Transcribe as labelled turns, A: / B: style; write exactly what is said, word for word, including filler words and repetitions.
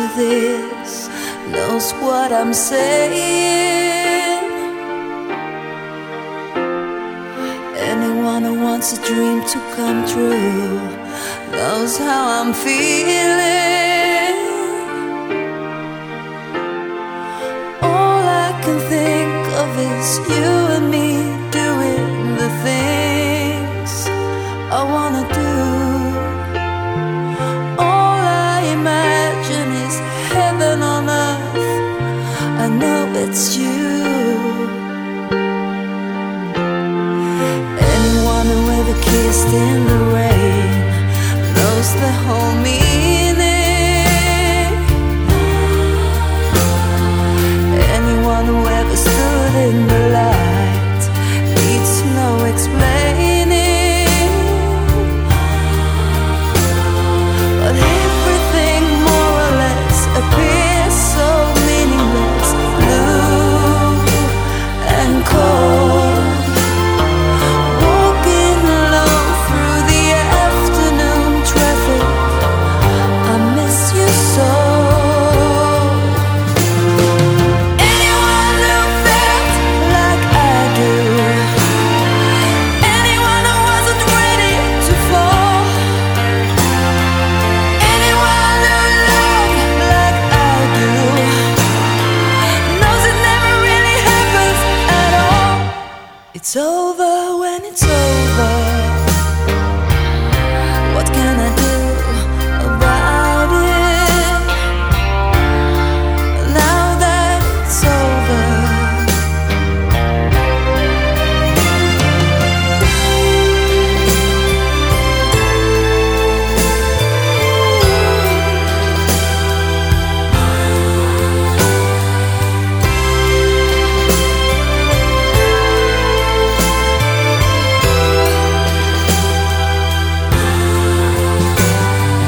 A: this knows what I'm saying. Anyone who wants a dream to come true knows how I'm feeling. All I can think of is you and me doing the things I wanna do. All I imagine is heaven on earth. I know it's you.